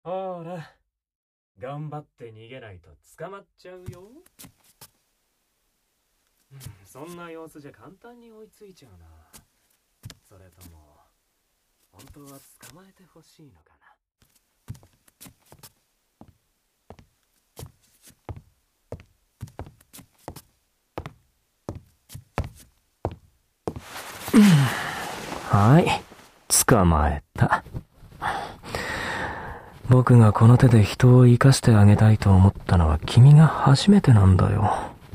ほら、頑張って逃げないと捕まっちゃうよ。そんな様子じゃ簡単に追いついちゃうな。それとも本当は捕まえてほしいのかな。はい、捕まえた。僕がこの手で人を生かしてあげたいと思ったのは君が初めてなんだよ。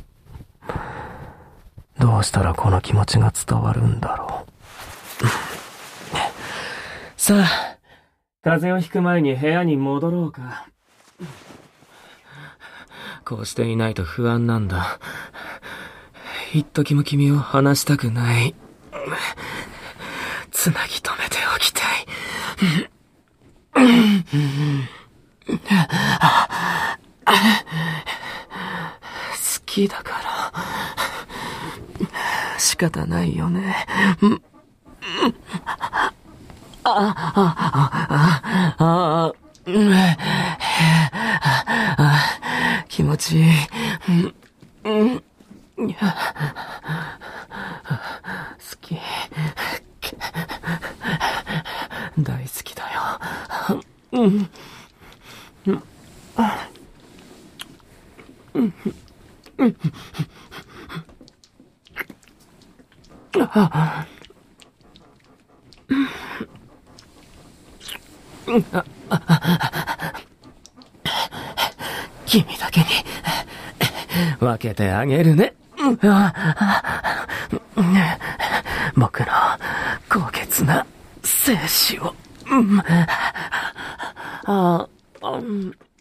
どうしたらこの気持ちが伝わるんだろう。さあ、風邪をひく前に部屋に戻ろうか。こうしていないと不安なんだ。一時も君を離したくない。つなぎ止めておきたい。好きだから仕方ないよね。気持ちいい。好き。大好きだよ。君だけに分けてあげるね。僕の高潔な精子を。